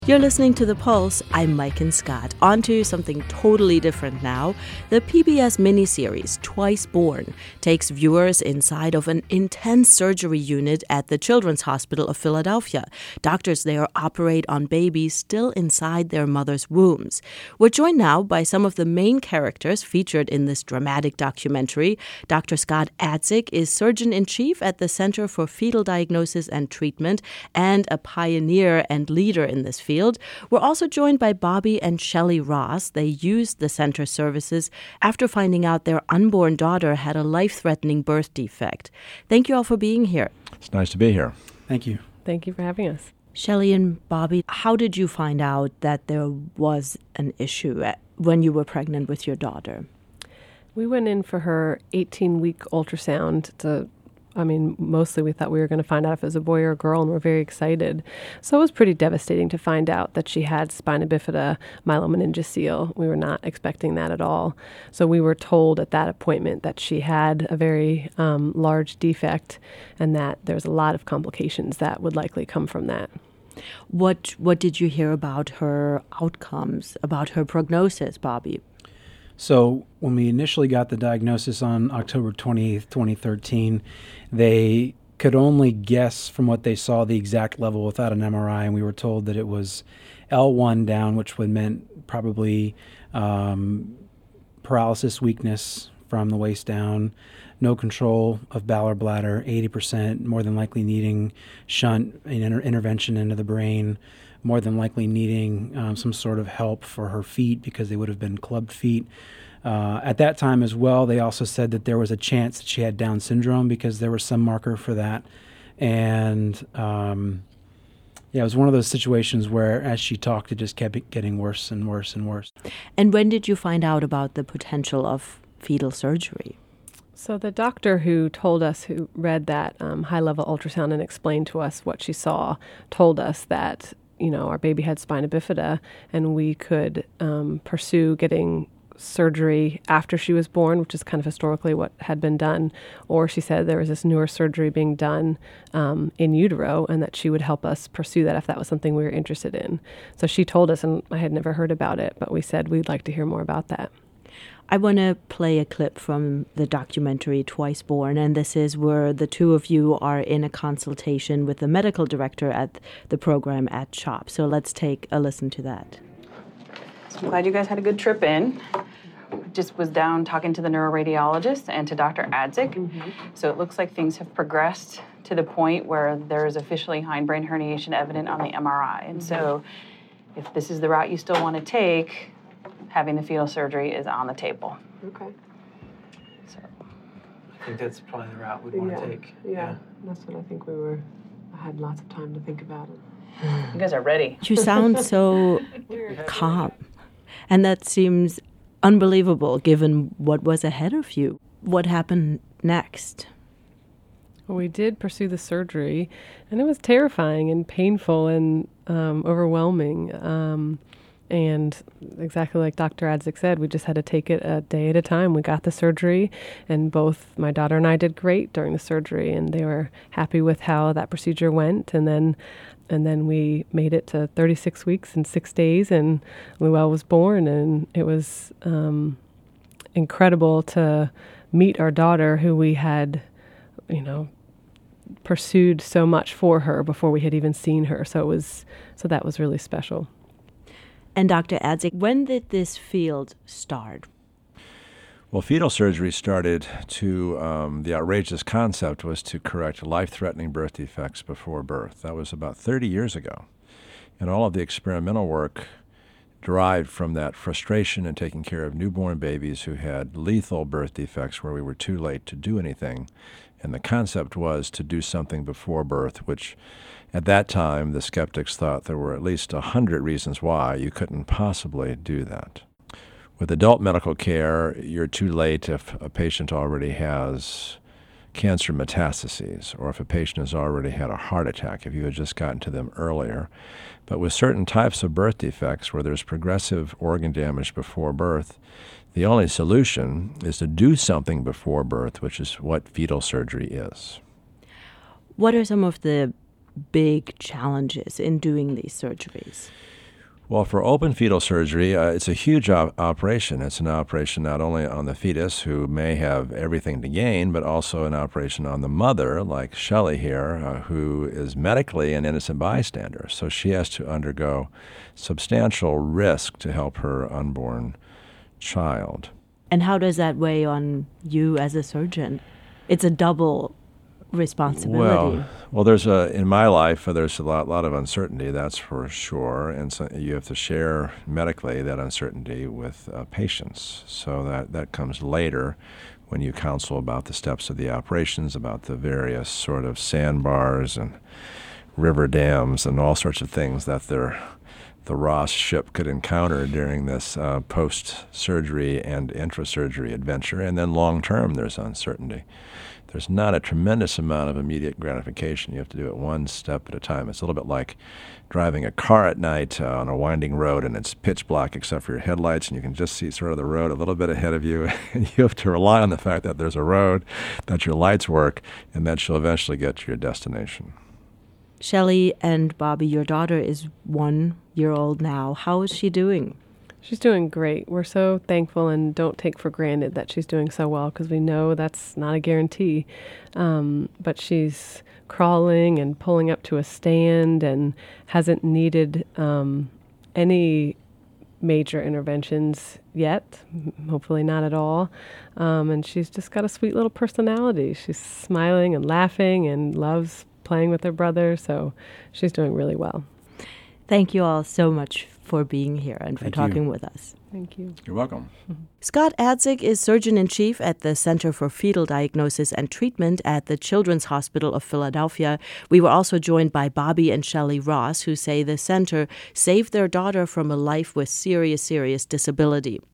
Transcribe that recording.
You're listening to The Pulse. I'm Maiken Scott. On to something totally different now. The PBS miniseries, Twice Born, takes viewers inside of an intense surgery unit at the Children's Hospital of Philadelphia. Doctors there operate on babies still inside their mother's wombs. We're joined now by some of the main characters featured in this dramatic documentary. Dr. Scott Adzik is Surgeon-in-Chief at the Center for Fetal Diagnosis and Treatment and a pioneer and leader in this field. We're also joined by Bobby and Shelley Ross. They used the center services after finding out their unborn daughter had a life-threatening birth defect. Thank you all for being here. It's nice to be here. Thank you. Thank you for having us. Shelley and Bobby, how did you find out that there was an issue when you were pregnant with your daughter? We went in for her 18-week ultrasound mostly we thought we were going to find out if it was a boy or a girl, and we're very excited. So it was pretty devastating to find out that she had spina bifida myelomeningocele. We were not expecting that at all. So we were told at that appointment that she had a very large defect and that there's a lot of complications that would likely come from that. What did you hear about her outcomes, about her prognosis, Bobby? So when we initially got the diagnosis on October 28th, 2013, they could only guess from what they saw the exact level without an MRI, and we were told that it was L1 down, which would meant probably paralysis, weakness from the waist down, no control of bowel or bladder, 80%, more than likely needing shunt and intervention into the brain, more than likely needing some sort of help for her feet because they would have been clubbed feet. At that time as well, they also said that there was a chance that she had Down syndrome because there was some marker for that. And it was one of those situations where as she talked, it just kept getting worse and worse and worse. And when did you find out about the potential of fetal surgery? So the doctor who told us, who read that high-level ultrasound and explained to us what she saw, told us that our baby had spina bifida, and we could pursue getting surgery after she was born, which is kind of historically what had been done. Or she said there was this newer surgery being done in utero, and that she would help us pursue that if that was something we were interested in. So she told us, and I had never heard about it, but we said we'd like to hear more about that. I want to play a clip from the documentary Twice Born, and this is where the two of you are in a consultation with the medical director at the program at CHOP. So let's take a listen to that. So I'm glad you guys had a good trip in. Just was down talking to the neuroradiologist and to Dr. Adzik. Mm-hmm. So it looks like things have progressed to the point where there is officially hindbrain herniation evident on the MRI. And so if this is the route you still want to take, having the fetal surgery is on the table. Okay. So I think that's probably the route we'd want to take. Yeah, that's what I think I had lots of time to think about it. You guys are ready. You sound so calm, and that seems unbelievable given what was ahead of you. What happened next? Well, we did pursue the surgery, and it was terrifying and painful and overwhelming. And exactly like Dr. Adzik said, we just had to take it a day at a time. We got the surgery, and both my daughter and I did great during the surgery, and they were happy with how that procedure went. And then we made it to 36 weeks and 6 days, and Luelle was born, and it was incredible to meet our daughter, who we had, pursued so much for her before we had even seen her. So that was really special. And Dr. Adzik, when did this field start? Well, fetal surgery started the outrageous concept was to correct life-threatening birth defects before birth. That was about 30 years ago. And all of the experimental work derived from that frustration in taking care of newborn babies who had lethal birth defects where we were too late to do anything. And the concept was to do something before birth, which at that time the skeptics thought there were at least 100 reasons why you couldn't possibly do that. With adult medical care, you're too late if a patient already has cancer metastases, or if a patient has already had a heart attack, if you had just gotten to them earlier. But with certain types of birth defects where there's progressive organ damage before birth, the only solution is to do something before birth, which is what fetal surgery is. What are some of the big challenges in doing these surgeries? Well, for open fetal surgery, it's a huge operation. It's an operation not only on the fetus, who may have everything to gain, but also an operation on the mother, like Shelley here, who is medically an innocent bystander. So she has to undergo substantial risk to help her unborn child. And how does that weigh on you as a surgeon? It's a double responsibility. Well, in my life, there's a lot of uncertainty, that's for sure, and so you have to share medically that uncertainty with patients. So that comes later when you counsel about the steps of the operations, about the various sort of sandbars and river dams and all sorts of things that the Ross ship could encounter during this post-surgery and intra-surgery adventure. And then long-term, there's uncertainty. There's not a tremendous amount of immediate gratification. You have to do it one step at a time. It's a little bit like driving a car at night on a winding road, and it's pitch black except for your headlights, and you can just see sort of the road a little bit ahead of you. And you have to rely on the fact that there's a road, that your lights work, and that you'll eventually get to your destination. Shelley and Bobby, your daughter is 1 year old now. How is she doing? She's doing great. We're so thankful and don't take for granted that she's doing so well, because we know that's not a guarantee. But she's crawling and pulling up to a stand and hasn't needed any major interventions yet, hopefully not at all. And she's just got a sweet little personality. She's smiling and laughing and loves playing with her brother, so she's doing really well. Thank you all so much for being here and for talking with us. Thank you. You're welcome. Scott Adzik is Surgeon-in-Chief at the Center for Fetal Diagnosis and Treatment at the Children's Hospital of Philadelphia. We were also joined by Bobby and Shelley Ross, who say the center saved their daughter from a life with serious disability.